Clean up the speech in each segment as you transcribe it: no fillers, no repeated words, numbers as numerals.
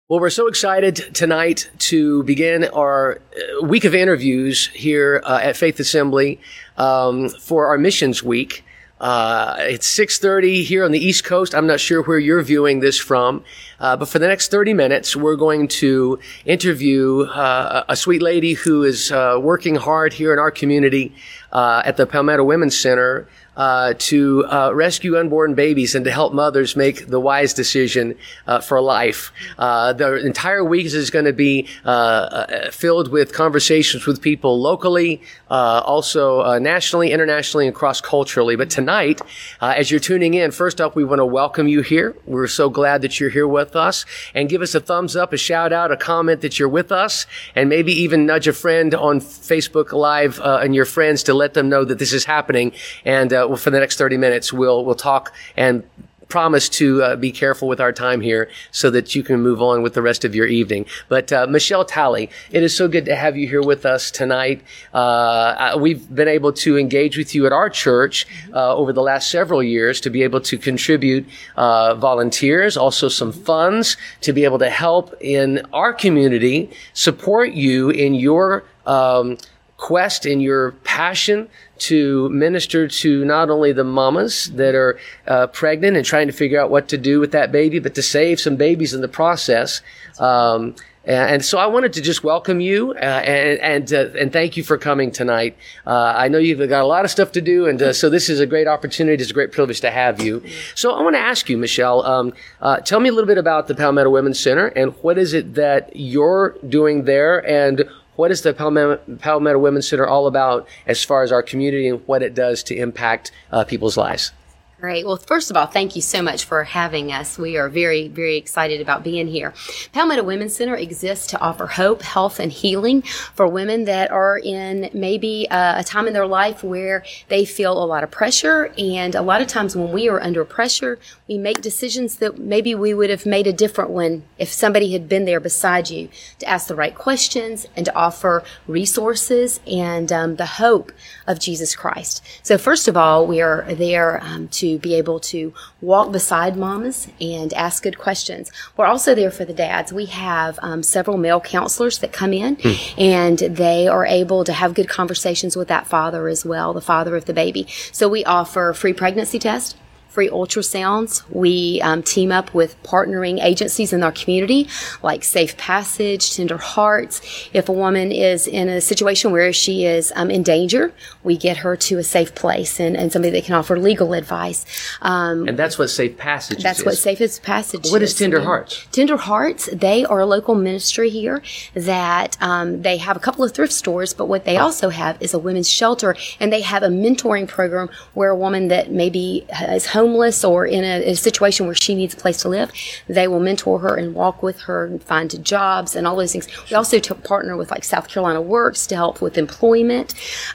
Well, we're so excited tonight to begin our week of interviews here at Faith Assembly for our Missions Week. It's 6:30 here on the East Coast. I'm not sure where you're viewing this from, but for the next 30 minutes, we're going to interview a sweet lady who is working hard here in our community at the Palmetto Women's Center to rescue unborn babies and to help mothers make the wise decision for life. The entire week is going to be filled with conversations with people locally, also nationally, internationally, and cross-culturally. But tonight, as you're tuning in, first up, we want to welcome you here. We're so glad that you're here with us. And give us a thumbs up, a shout out, a comment that you're with us, and maybe even nudge a friend on Facebook Live and your friends to let them know that this is happening. And for the next 30 minutes, we'll talk and promise to be careful with our time here so that you can move on with the rest of your evening. But Michelle Talley, it is so good to have you here with us tonight. We've been able to engage with you at our church over the last several years to be able to contribute volunteers, also some funds to be able to help in our community, support you in your quest, in your passion to minister to not only the mamas that are pregnant and trying to figure out what to do with that baby, but to save some babies in the process. And so I wanted to just welcome you and thank you for coming tonight. I know you've got a lot of stuff to do, and so this is a great opportunity. It's a great privilege to have you. So I want to ask you, Michelle, tell me a little bit about the Palmetto Women's Center and what is it that you're doing there, and what is the Palmetto Women's Center all about as far as our community and what it does to impact people's lives? Great. Well, first of all, thank you so much for having us. We are very, very excited about being here. Palmetto Women's Center exists to offer hope, health, and healing for women that are in maybe a time in their life where they feel a lot of pressure. And a lot of times when we are under pressure, we make decisions that maybe we would have made a different one if somebody had been there beside you to ask the right questions and to offer resources and the hope of Jesus Christ. So first of all, we are there to be able to walk beside mamas and ask good questions. We're also there for the dads. We have several male counselors that come in and they are able to have good conversations with that father as well, the father of the baby. So we offer free pregnancy tests, free ultrasounds. We team up with partnering agencies in our community like Safe Passage, Tender Hearts. If a woman is in a situation where she is in danger, we get her to a safe place and somebody that can offer legal advice. And that's what Safe Passage is. That's what Safe Passage is. What is Tender Hearts? Tender Hearts, they are a local ministry here that they have a couple of thrift stores, but what they also have is a women's shelter, and they have a mentoring program where a woman that maybe is homeless or in a situation where she needs a place to live, they will mentor her and walk with her and find jobs and all those things. We also partner with like South Carolina Works to help with employment.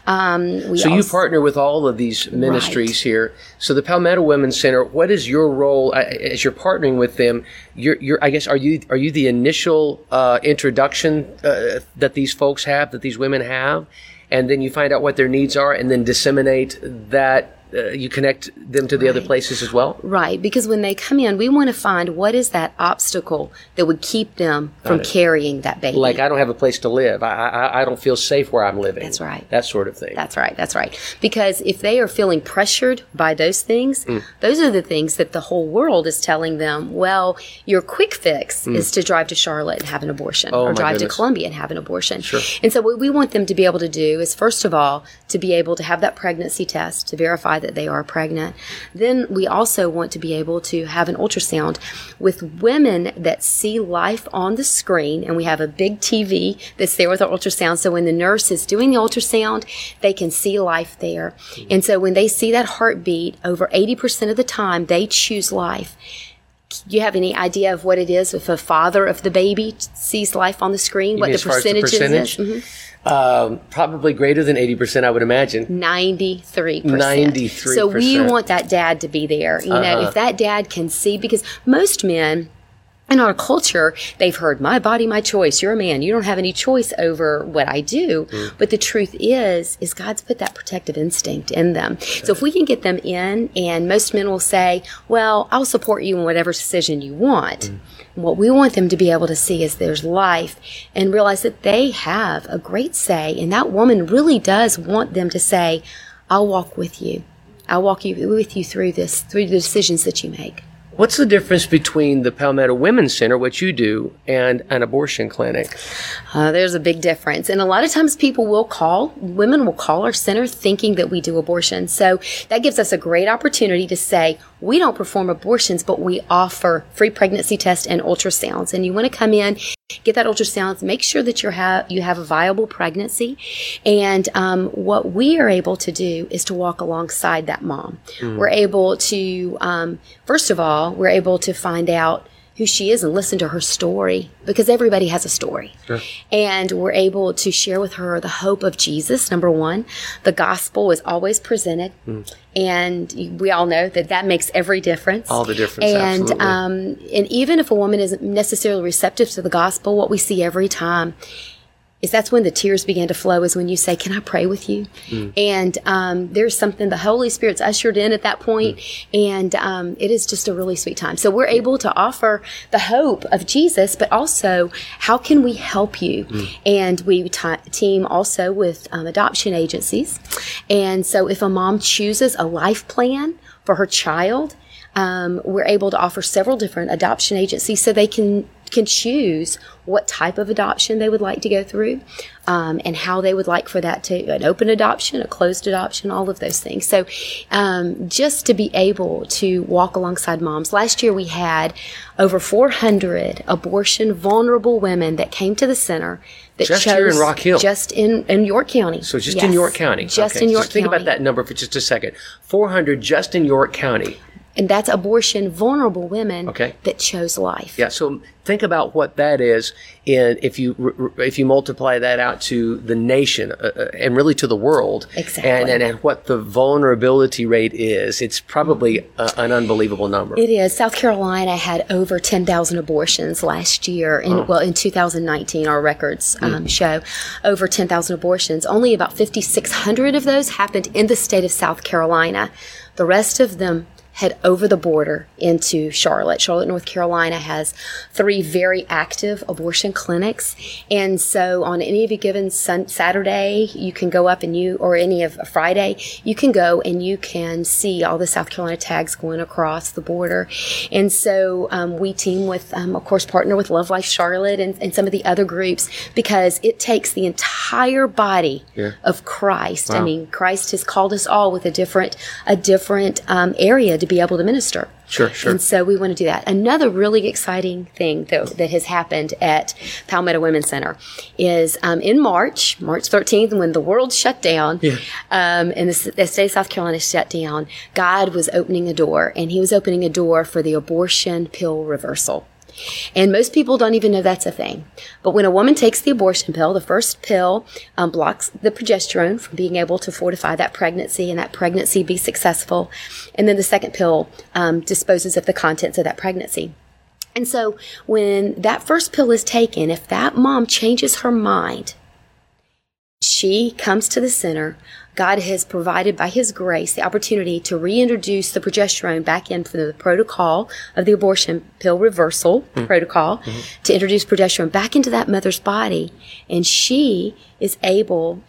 You partner with all of these ministries here. So the Palmetto Women's Center, what is your role as you're partnering with them? I guess, are you the initial introduction that these folks have, that these women have, and then you find out what their needs are and then disseminate that? You connect them to the other places as well? Right, because when they come in, we want to find what is that obstacle that would keep them from carrying that baby. Like, I don't have a place to live. I don't feel safe where I'm living. That's right. That sort of thing. That's right. Because if they are feeling pressured by those things, those are the things that the whole world is telling them, well, your quick fix is to drive to Charlotte and have an abortion, or drive to Columbia and have an abortion. Sure. And so what we want them to be able to do is, first of all, to be able to have that pregnancy test to verify that they are pregnant. Then we also want to be able to have an ultrasound with women that see life on the screen, and we have a big TV that's there with our ultrasound, so when the nurse is doing the ultrasound, they can see life there. And so when they see that heartbeat, over 80% of the time, they choose life. Do you have any idea of what it is if a father of the baby sees life on the screen? What the percentage is? Probably greater than 80%, I would imagine. 93%. 93%. So we want that dad to be there. You know, if that dad can see, because most men in our culture, they've heard, my body, my choice. You're a man. You don't have any choice over what I do. But the truth is God's put that protective instinct in them. So if we can get them in, and most men will say, well, I'll support you in whatever decision you want. And what we want them to be able to see is there's life and realize that they have a great say. And that woman really does want them to say, I'll walk with you. I'll walk with you through this, through the decisions that you make. What's the difference between the Palmetto Women's Center, what you do, and an abortion clinic? There's a big difference. And a lot of times women will call our center thinking that we do abortion. So that gives us a great opportunity to say, we don't perform abortions, but we offer free pregnancy tests and ultrasounds. And you want to come in, get that ultrasound, make sure that you have a viable pregnancy. And what we are able to do is to walk alongside that mom. We're able to, first of all, we're able to find out who she is and listen to her story, because everybody has a story. Sure. And we're able to share with her the hope of Jesus, number one. The gospel is always presented. And we all know that makes every difference. All the difference, and, absolutely. And even if a woman isn't necessarily receptive to the gospel, what we see every time is that's when the tears begin to flow, is when you say, can I pray with you? And there's something, the Holy Spirit's ushered in at that point, and it is just a really sweet time. So we're able to offer the hope of Jesus, but also, how can we help you? And we team also with adoption agencies. And so if a mom chooses a life plan for her child, we're able to offer several different adoption agencies so they can choose what type of adoption they would like to go through, and how they would like for that to, an open adoption, a closed adoption, all of those things. So just to be able to walk alongside moms. Last year we had over 400 abortion vulnerable women that came to the center. That Just chose, here in Rock Hill? Just in York County. So just in York County? Just Okay. in York Just think County. about that number for just a second. 400 just in York County. And that's abortion vulnerable women that chose life. Yeah, so think about what that is, and if you multiply that out to the nation and really to the world, Exactly. and what the vulnerability rate is, it's probably an unbelievable number. It is. South Carolina had over 10,000 abortions last year. In 2019, our records show over 10,000 abortions. Only about 5,600 of those happened in the state of South Carolina. The rest of them head over the border into Charlotte. Charlotte, North Carolina has 3 very active abortion clinics. And so on any of a given Saturday, you can go up or any of a Friday, you can go and you can see all the South Carolina tags going across the border. And so we team with, of course, partner with Love Life Charlotte and some of the other groups, because it takes the entire body of Christ. Wow. I mean, Christ has called us all with a different area to be able to minister. Sure. And so we want to do that. Another really exciting thing that has happened at Palmetto Women's Center is in March 13th, when the world shut down, and the state of South Carolina shut down, God was opening a door, and He was opening a door for the abortion pill reversal. And most people don't even know that's a thing. But when a woman takes the abortion pill, the first pill blocks the progesterone from being able to fortify that pregnancy and that pregnancy be successful. And then the second pill disposes of the contents of that pregnancy. And so when that first pill is taken, if that mom changes her mind, she comes to the center. God has provided by His grace the opportunity to reintroduce the progesterone back in for the protocol of the abortion pill reversal protocol, to introduce progesterone back into that mother's body. And she has a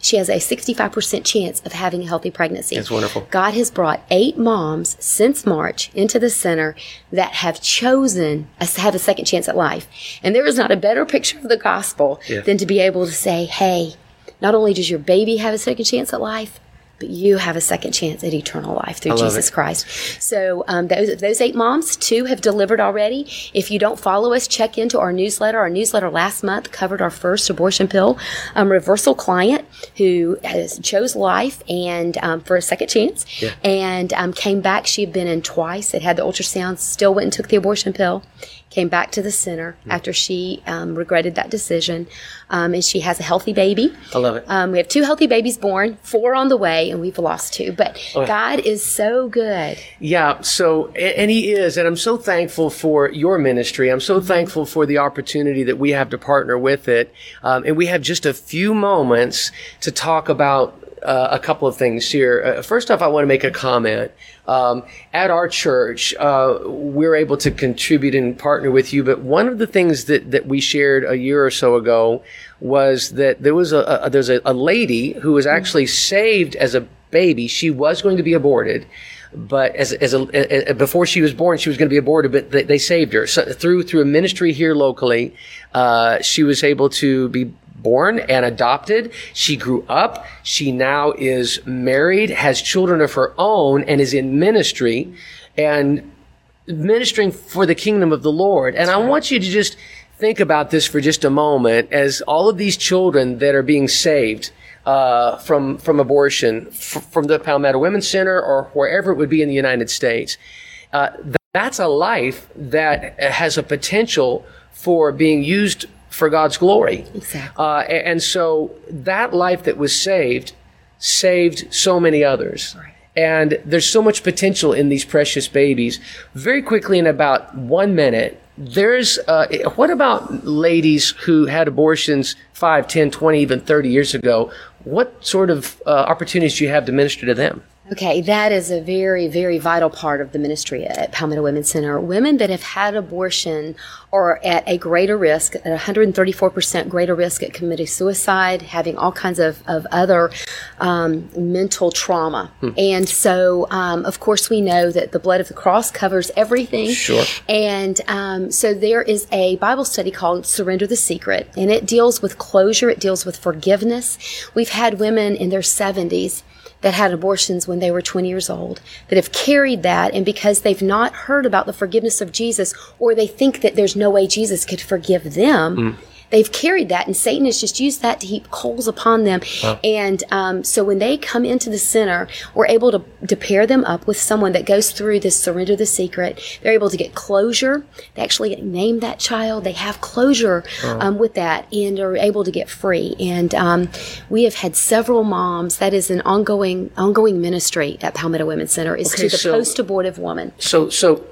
65% chance of having a healthy pregnancy. That's wonderful. God has brought 8 moms since March into the center that have chosen to have a second chance at life. And there is not a better picture of the gospel than to be able to say, hey, not only does your baby have a second chance at life, but you have a second chance at eternal life through Jesus Christ. So those 8 moms, 2 have delivered already. If you don't follow us, check into our newsletter. Our newsletter last month covered our first abortion pill reversal client who chose life and for a second chance, and came back. She had been in twice. Had had the ultrasound, still went and took the abortion pill. Came back to the center after she regretted that decision, and she has a healthy baby. I love it. We have 2 healthy babies born, 4 on the way, and we've lost 2. But God is so good. Yeah, so, and He is, and I'm so thankful for your ministry. I'm so thankful for the opportunity that we have to partner with it. And we have just a few moments to talk about a couple of things here. First off, I want to make a comment. At our church, we're able to contribute and partner with you, but one of the things that we shared a year or so ago was that there's a lady who was actually saved as a baby. She was going to be aborted, but before she was born, she was going to be aborted, but they saved her. So through a ministry here locally, she was able to be born and adopted. She grew up. She now is married, has children of her own, and is in ministry and ministering for the kingdom of the Lord. And I want you to just think about this for just a moment, as all of these children that are being saved from abortion, from the Palmetto Women's Center or wherever it would be in the United States. That's a life that has a potential for being used for God's glory. Exactly. And so that life that was saved so many others. Right. And there's so much potential in these precious babies. Very quickly, in about 1 minute, what about ladies who had abortions 5, 10, 20, even 30 years ago? What sort of opportunities do you have to minister to them? Okay, that is a very, very vital part of the ministry at Palmetto Women's Center. Women that have had abortion are at a greater risk, at 134% greater risk at committing suicide, having all kinds of other mental trauma. And so, of course, we know that the blood of the cross covers everything. Sure. And so there is a Bible study called Surrender the Secret, and it deals with closure. It deals with forgiveness. We've had women in their 70s that had abortions when they were 20 years old, that have carried that, and because they've not heard about the forgiveness of Jesus, or they think that there's no way Jesus could forgive them, they've carried that, and Satan has just used that to heap coals upon them. And so when they come into the center, we're able to pair them up with someone that goes through this Surrender the Secret. They're able to get closure. They actually name that child. They have closure with that, and are able to get free. And we have had several moms. That is an ongoing ministry at Palmetto Women's Center, is to the post-abortive woman. So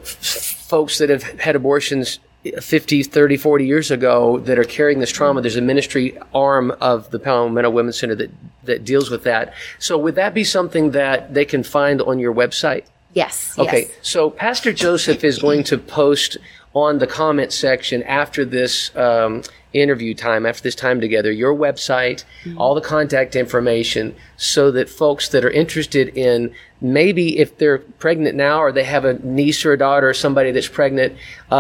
folks that have had abortions 50, 30, 40 years ago that are carrying this trauma, there's a ministry arm of the Palmetto Women's Center that deals with that. So would that be something that they can find on your website? Yes. Okay. Yes. So Pastor Joseph is going to post on the comment section after this interview time, after this time together, your website, all the contact information, so that folks that are interested in, maybe if they're pregnant now, or they have a niece or a daughter or somebody that's pregnant,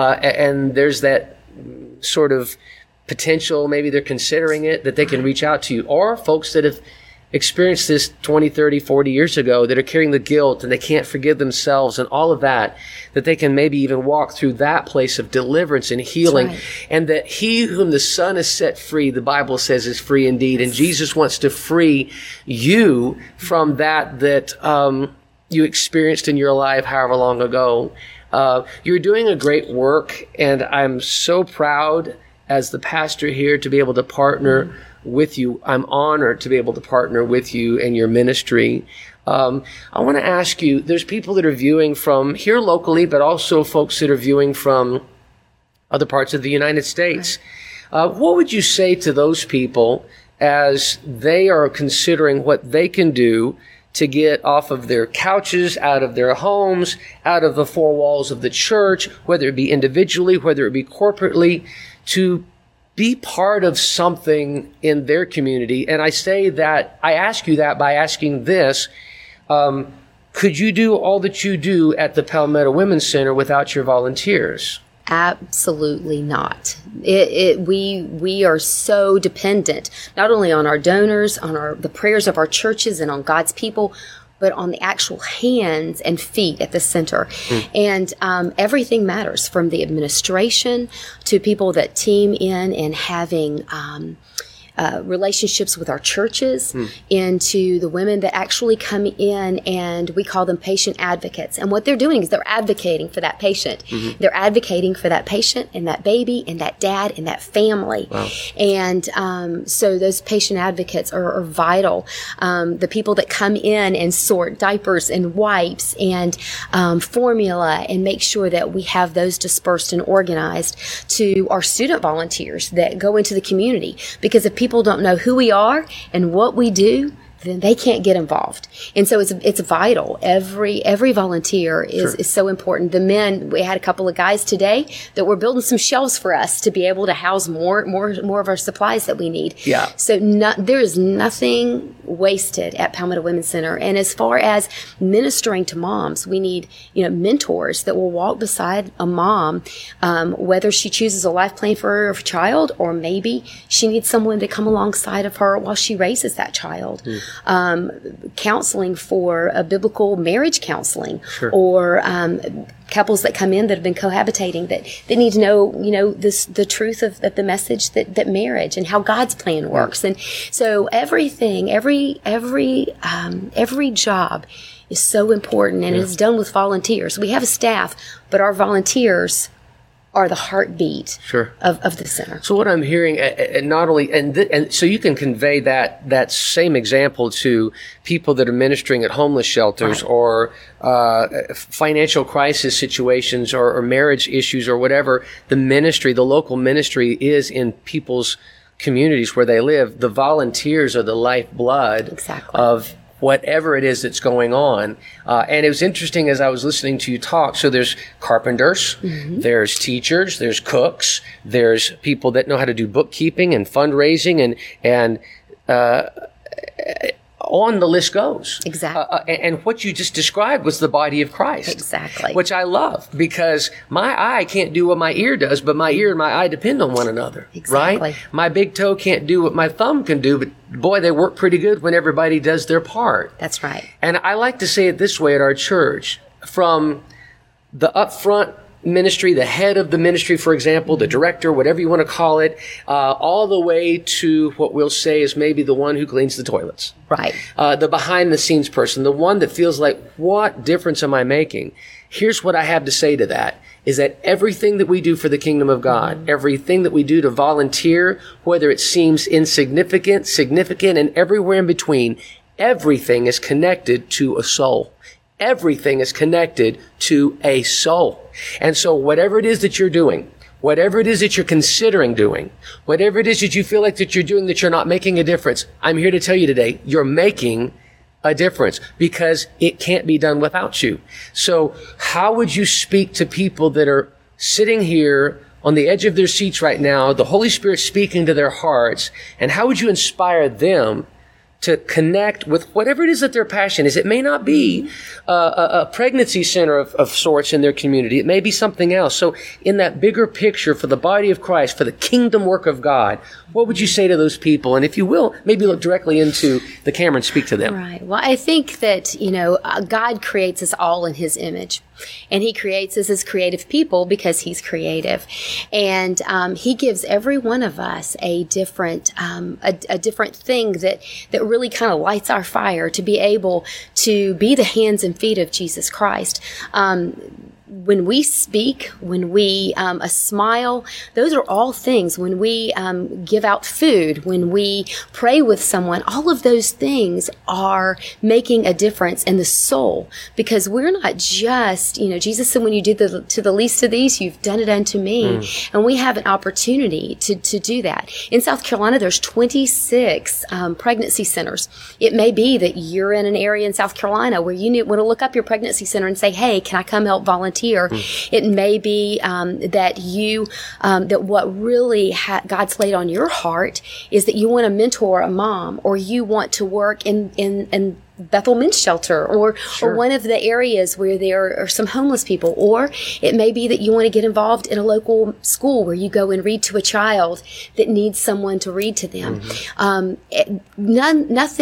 and there's that sort of potential, maybe they're considering it, that they can reach out to you. Or folks that have experienced this 20, 30, 40 years ago, that are carrying the guilt and they can't forgive themselves and all of that they can maybe even walk through that place of deliverance and healing. Right. And that he whom the Son has set free, the Bible says, is free indeed. And Jesus wants to free you from that you experienced in your life however long ago. You're doing a great work, and I'm so proud as the pastor here to be able to partner with you. I'm honored to be able to partner with you and your ministry. I want to ask you, there's people that are viewing from here locally, but also folks that are viewing from other parts of the United States. What would you say to those people as they are considering what they can do to get off of their couches, out of their homes, out of the four walls of the church, whether it be individually, whether it be corporately, to be part of something in their community? And I ask you that by asking this, could you do all that you do at the Palmetto Women's Center without your volunteers? Absolutely not. We are so dependent, not only on our donors, on the prayers of our churches and on God's people, but on the actual hands and feet at the center. And everything matters, from the administration to people that team in and having relationships with our churches, into the women that actually come in, and we call them patient advocates. And what they're doing is they're advocating for that patient. They're advocating for that patient and that baby and that dad and that family. Wow. And so those patient advocates are vital. The people that come in and sort diapers and wipes and formula and make sure that we have those dispersed and organized, to our student volunteers that go into the community. Because if people don't know who we are and what we do, then they can't get involved. And so it's vital. Every volunteer is so important. The men, we had a couple of guys today that were building some shelves for us to be able to house more of our supplies that we need. Yeah. So there is nothing wasted at Palmetto Women's Center. And as far as ministering to moms, we need, mentors that will walk beside a mom, whether she chooses a life plan for her child, or maybe she needs someone to come alongside of her while she raises that child. Counseling for a biblical marriage counseling, or couples that come in that have been cohabitating that need to know, the truth of the message that marriage and how God's plan works. And so every job is so important, and it is done with volunteers. We have a staff, but our volunteers are the heartbeat of the center. So what I'm hearing, not only, and so you can convey that same example to people that are ministering at homeless shelters, or financial crisis situations, or marriage issues, or whatever. The local ministry is in people's communities where they live. The volunteers are the lifeblood of whatever it is that's going on. And it was interesting as I was listening to you talk. So there's carpenters, there's teachers, there's cooks, there's people that know how to do bookkeeping and fundraising, and on the list goes. Exactly. And what you just described was the body of Christ. Exactly. Which I love, because my eye can't do what my ear does, but my ear and my eye depend on one another. Exactly. Right? My big toe can't do what my thumb can do, but boy, they work pretty good when everybody does their part. That's right. And I like to say it this way at our church, from the upfront ministry, the head of the ministry, for example, the director, whatever you want to call it, all the way to what we'll say is maybe the one who cleans the toilets. Right. The behind the scenes person, the one that feels like, what difference am I making? Here's what I have to say to that, is that everything that we do for the kingdom of God, everything that we do to volunteer, whether it seems insignificant, significant, and everywhere in between, everything is connected to a soul. Everything is connected to a soul. And so whatever it is that you're doing, whatever it is that you're considering doing, whatever it is that you feel like that you're doing that you're not making a difference, I'm here to tell you today, you're making a difference, because it can't be done without you. So how would you speak to people that are sitting here on the edge of their seats right now, the Holy Spirit speaking to their hearts, and how would you inspire them to connect with whatever it is that their passion is? It may not be a pregnancy center of sorts in their community. It may be something else. So in that bigger picture, for the body of Christ, for the kingdom work of God, what would you say to those people? And if you will, maybe look directly into the camera and speak to them. Right. Well, I think that, God creates us all in His image. And He creates us as creative people because He's creative. And He gives every one of us a different a different thing that really kind of lights our fire to be able to be the hands and feet of Jesus Christ. When we speak, when we a smile, those are all things. When we give out food, when we pray with someone, all of those things are making a difference in the soul. Because we're not just, Jesus said, when you do to the least of these, you've done it unto me. And we have an opportunity to do that. In South Carolina, there's 26 pregnancy centers. It may be that you're in an area in South Carolina where you want to look up your pregnancy center and say, hey, can I come help volunteer? It may be that you that what really God's laid on your heart is that you want to mentor a mom, or you want to work in Bethel Men's Shelter, or one of the areas where there are some homeless people, or it may be that you want to get involved in a local school where you go and read to a child that needs someone to read to them. None of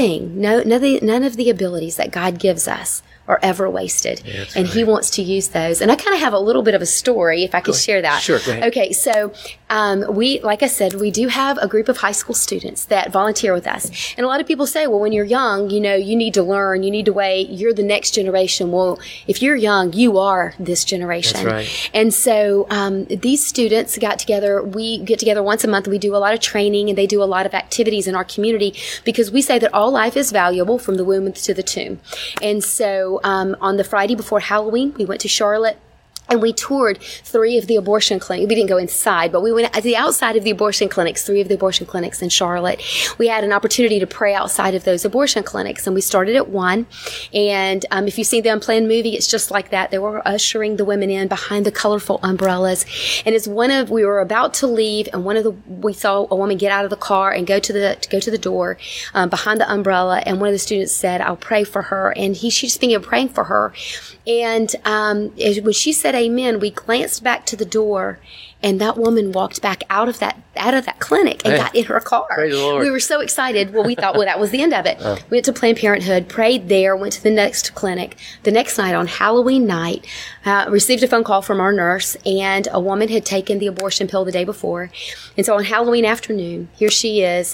the abilities that God gives us are ever wasted. Yeah, and right. He wants to use those. And I kind of have a little bit of a story, if I could share that. Sure, go ahead. Okay, so like I said, we do have a group of high school students that volunteer with us. And a lot of people say, well, when you're young, you need to learn, you need to wait, you're the next generation. Well, if you're young, you are this generation. That's right. And so these students got together. We get together once a month. We do a lot of training, and they do a lot of activities in our community, because we say that all life is valuable from the womb to the tomb. And so on the Friday before Halloween, we went to Charlotte And we toured 3 of the abortion clinics. We didn't go inside, but we went at the outside of the abortion clinics, 3 of the abortion clinics in Charlotte. We had an opportunity to pray outside of those abortion clinics, and we started at one. And if you see the Unplanned movie, it's just like that. They were ushering the women in behind the colorful umbrellas. And as we were about to leave, and we saw a woman get out of the car and go to the door behind the umbrella, and one of the students said, "I'll pray for her," and she just began praying for her. And when she said amen, we glanced back to the door, and that woman walked back out of that clinic and got in her car. Praise the Lord. We were so excited. Well, we thought, that was the end of it. We went to Planned Parenthood, prayed there, went to the next clinic. The next night, on Halloween night, received a phone call from our nurse, and a woman had taken the abortion pill the day before. And so on Halloween afternoon, here she is,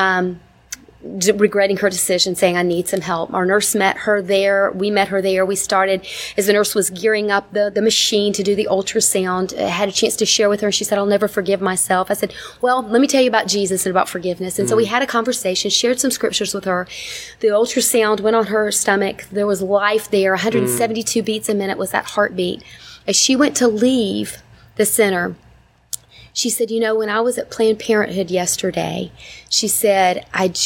regretting her decision, saying, "I need some help." Our nurse met her there. We met her there. We started, as the nurse was gearing up the machine to do the ultrasound, I had a chance to share with her, and she said, "I'll never forgive myself." I said, "Well, let me tell you about Jesus and about forgiveness." And so we had a conversation, shared some scriptures with her. The ultrasound went on her stomach. There was life there. 172 beats a minute was that heartbeat. As she went to leave the center, she said, "When I was at Planned Parenthood yesterday," she said,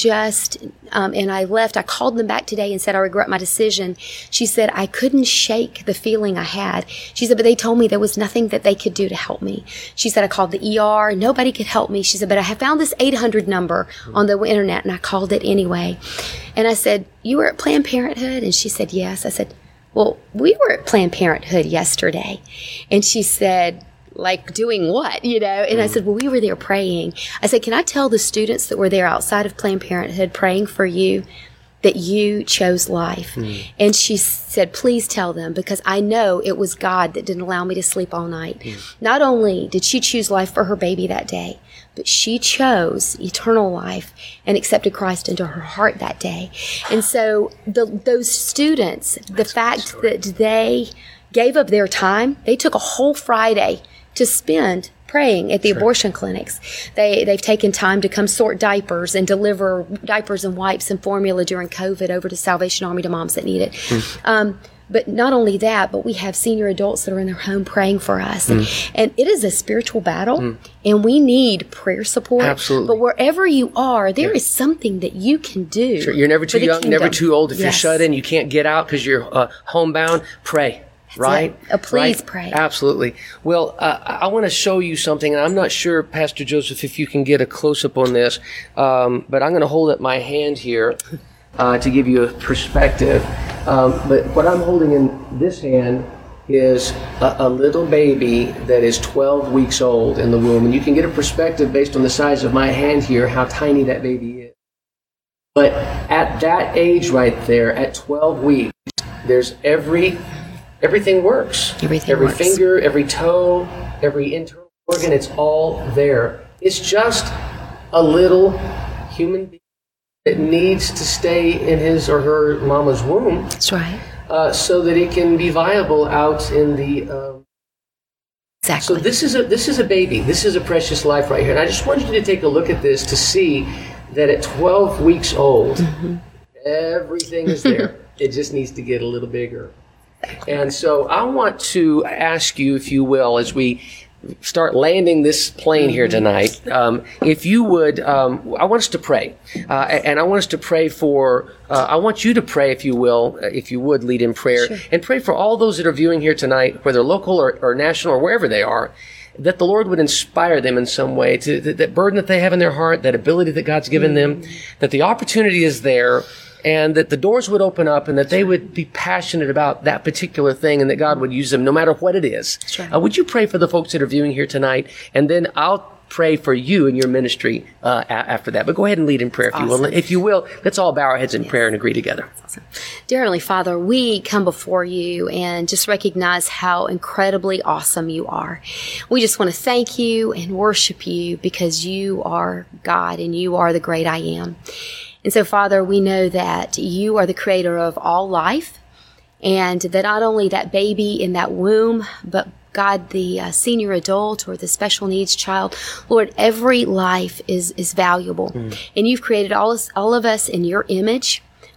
and I left, I called them back today and said, "I regret my decision." She said, "I couldn't shake the feeling I had." She said, "But they told me there was nothing that they could do to help me." She said, "I called the ER, nobody could help me." She said, "But I have found this 800 number on the internet, and I called it anyway." And I said, "You were at Planned Parenthood?" And she said, "Yes." I said, "Well, we were at Planned Parenthood yesterday." And she said, "Like doing what?" And I said, "Well, we were there praying." I said, "Can I tell the students that were there outside of Planned Parenthood praying for you that you chose life?" And she said, "Please tell them, because I know it was God that didn't allow me to sleep all night." Not only did she choose life for her baby that day, but she chose eternal life and accepted Christ into her heart that day. And so those students, the fact that they gave up their time, they took a whole Friday to spend praying at the abortion clinics. They've taken time to come sort diapers and deliver diapers and wipes and formula during COVID over to Salvation Army to moms that need it. But not only that, but we have senior adults that are in their home praying for us. And it is a spiritual battle, and we need prayer support. Absolutely. But wherever you are, there is something that you can do. Sure. You're never too young, never too old. If you're shut in, you can't get out because you're homebound, pray. Right? Please pray. Absolutely. Well, I want to show you something, and I'm not sure, Pastor Joseph, if you can get a close-up on this, but I'm going to hold up my hand here to give you a perspective. But what I'm holding in this hand is a little baby that is 12 weeks old in the womb, and you can get a perspective based on the size of my hand here, how tiny that baby is. But at that age right there, at 12 weeks, there's everything works. Every finger, every toe, every internal organ, it's all there. It's just a little human being that needs to stay in his or her mama's womb. That's right. So that it can be viable out in the... Exactly. So this is a baby. This is a precious life right here. And I just want you to take a look at this to see that at 12 weeks old, everything is there. It just needs to get a little bigger. And so I want to ask you, if you will, as we start landing this plane here tonight, if you would, I want us to pray. And I want us to pray for, I want you to pray, if you will, if you would lead in prayer, and pray for all those that are viewing here tonight, whether local or national or wherever they are, that the Lord would inspire them in some way, to that burden that they have in their heart, that ability that God's given them, that the opportunity is there, and that the doors would open up, and that they would be passionate about that particular thing, and that God would use them no matter what it is. Sure. Would you pray for the folks that are viewing here tonight? And then I'll pray for you and your ministry after that. But go ahead and lead in prayer, if you will. If you will, let's all bow our heads in prayer and agree together. Awesome. Dear Heavenly Father, we come before you and just recognize how incredibly awesome you are. We just want to thank you and worship you, because you are God and you are the great I am. And so, Father, we know that you are the creator of all life, and that not only that baby in that womb, but God, the senior adult or the special needs child, Lord, every life is valuable. And you've created all of us in your image.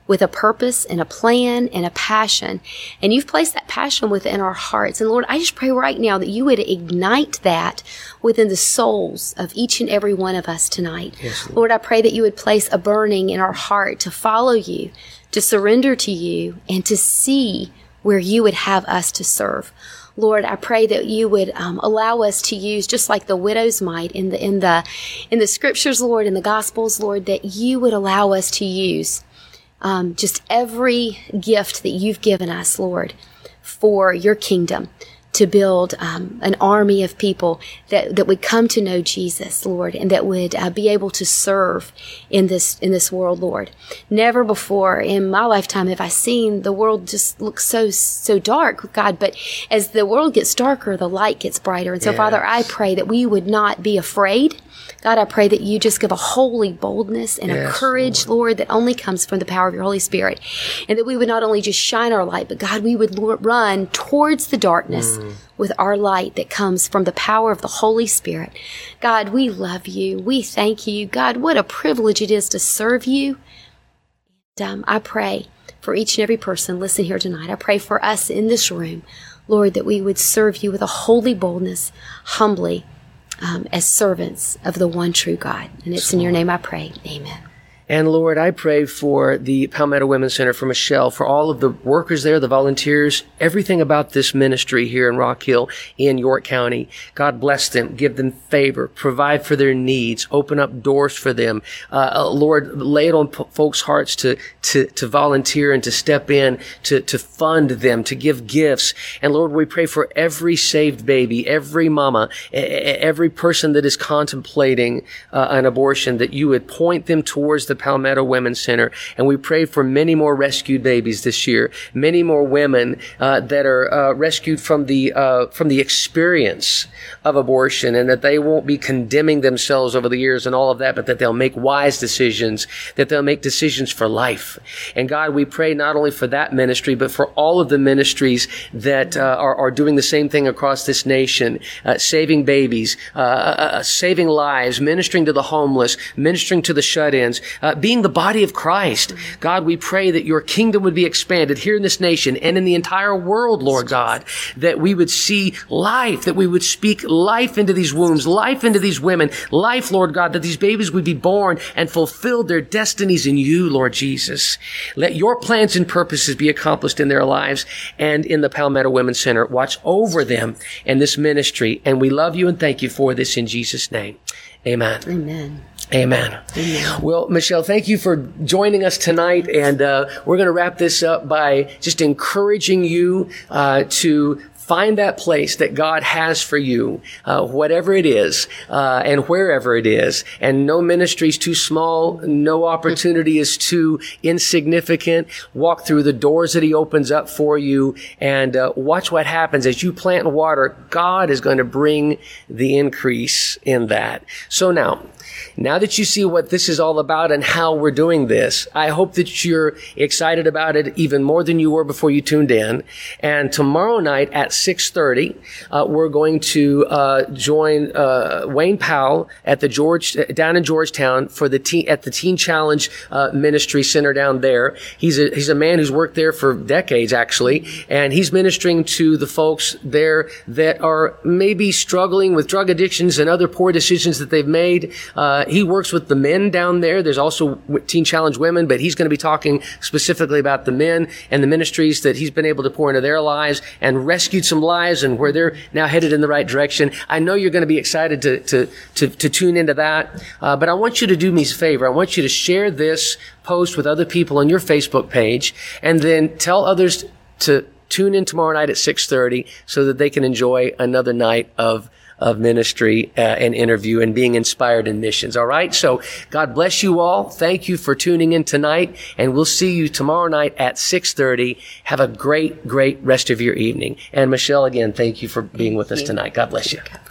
with a purpose and a plan and a passion. And you've placed that passion within our hearts. And Lord, I just pray right now that you would ignite that within the souls of each and every one of us tonight. Yes, Lord, I pray that you would place a burning in our heart to follow you, to surrender to you, and to see where you would have us to serve. Lord, I pray that you would allow us to use, just like the widow's mite in the scriptures, Lord, in the Gospels, Lord, that you would allow us to use just every gift that you've given us, Lord, for your kingdom, to build an army of people that would come to know Jesus, Lord, and that would be able to serve in this world, Lord. Never before in my lifetime have I seen the world just look so dark, God, but as the world gets darker, the light gets brighter. And so, Father, I pray that we would not be afraid. God, I pray that you just give a holy boldness and a courage, Lord, that only comes from the power of your Holy Spirit. And that we would not only just shine our light, but God, we would run towards the darkness with our light that comes from the power of the Holy Spirit. God, we love you. We thank you. God, what a privilege it is to serve you. And, I pray for each and every person listening here tonight. I pray for us in this room, Lord, that we would serve you with a holy boldness, humbly, as servants of the one true God. And it's in your name I pray. Amen. And Lord, I pray for the Palmetto Women's Center, for Michelle, for all of the workers there, the volunteers, everything about this ministry here in Rock Hill in York County. God bless them, give them favor, provide for their needs, open up doors for them. Lord, lay it on folks' hearts to volunteer and to step in, to fund them, to give gifts. And Lord, we pray for every saved baby, every mama, every person that is contemplating an abortion, that you would point them towards the Palmetto Women's Center. And we pray for many more rescued babies this year, many more women that are rescued from the experience of abortion, and that they won't be condemning themselves over the years and all of that, but that they'll make wise decisions, that they'll make decisions for life. And God, we pray not only for that ministry, but for all of the ministries that are doing the same thing across this nation, saving babies, saving lives, ministering to the homeless, ministering to the shut-ins, being the body of Christ. God, we pray that your kingdom would be expanded here in this nation and in the entire world, Lord God, that we would see life, that we would speak life into these wombs, life into these women, life, Lord God, that these babies would be born and fulfill their destinies in you, Lord Jesus. Let your plans and purposes be accomplished in their lives and in the Palmetto Women's Center. Watch over them in this ministry. And we love you and thank you for this in Jesus' name. Amen. Amen. Amen. Amen. Well, Michelle, thank you for joining us tonight. And we're going to wrap this up by just encouraging you to find that place that God has for you, whatever it is, and wherever it is. And no ministry is too small. No opportunity is too insignificant. Walk through the doors that he opens up for you and watch what happens. As you plant and water, God is going to bring the increase in that. So now that you see what this is all about and how we're doing this, I hope that you're excited about it even more than you were before you tuned in. And tomorrow night at 6:30, we're going to join Wayne Powell at down in Georgetown for the Teen Challenge Ministry Center down there. He's a man who's worked there for decades, actually, and he's ministering to the folks there that are maybe struggling with drug addictions and other poor decisions that they've made. He works with the men down there. There's also Teen Challenge Women, but he's going to be talking specifically about the men and the ministries that he's been able to pour into their lives and rescued some lives and where they're now headed in the right direction. I know you're going to be excited to tune into that. But I want you to do me a favor. I want you to share this post with other people on your Facebook page and then tell others to tune in tomorrow night at 6:30 so that they can enjoy another night of ministry and interview and being inspired in missions. All right. So God bless you all. Thank you for tuning in tonight, and we'll see you tomorrow night at 6:30. Have a great rest of your evening. And Michelle, again, thank you for being with us tonight. God bless you.